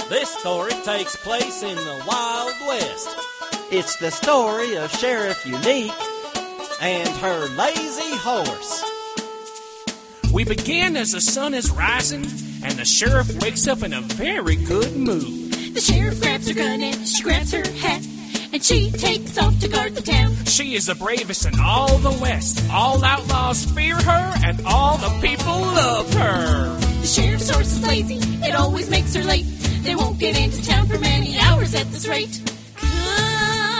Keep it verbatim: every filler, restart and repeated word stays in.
This story takes place in the Wild West. It's the story of Sheriff Unique and her lazy horse. We begin as the sun is rising, and the sheriff wakes up in a very good mood. The sheriff grabs her gun and she grabs her hat, and she takes off to guard the town. She is the bravest in all the West. All outlaws fear her, and all the people love her. The sheriff's horse is lazy, it always makes her late. They won't get into town for many hours at this rate. Come